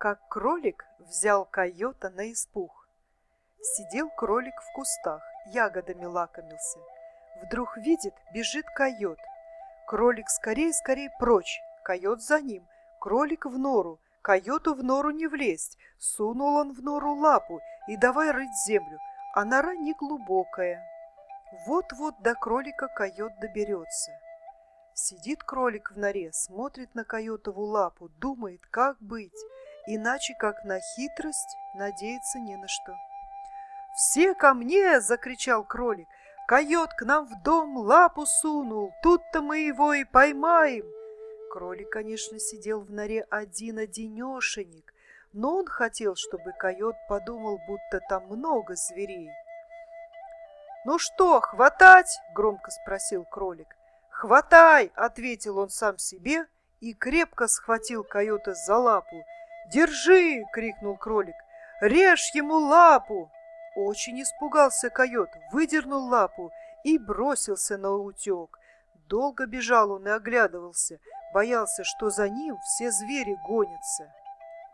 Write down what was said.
Как кролик взял койота на испуг. Сидел кролик в кустах, ягодами лакомился. Вдруг видит, бежит койот. Кролик скорей прочь, койот за ним. Кролик в нору, койоту в нору не влезть. Сунул он в нору лапу и давай рыть землю, а нора не глубокая. Вот-вот до кролика койот доберется. Сидит кролик в норе, смотрит на койотову лапу, думает, как быть, иначе как на хитрость надеяться не на что. «Все ко мне!» — закричал кролик. «Койот к нам в дом лапу сунул, тут-то мы его и поймаем!» Кролик, конечно, сидел в норе один-одинешенек, но он хотел, чтобы койот подумал, будто там много зверей. «Ну что, хватать?» — громко спросил кролик. «Хватай!» — ответил он сам себе и крепко схватил койота за лапу. «Держи!» — крикнул кролик. «Режь ему лапу!» Очень испугался койот, выдернул лапу и бросился наутек. Долго бежал он и оглядывался, боялся, что за ним все звери гонятся.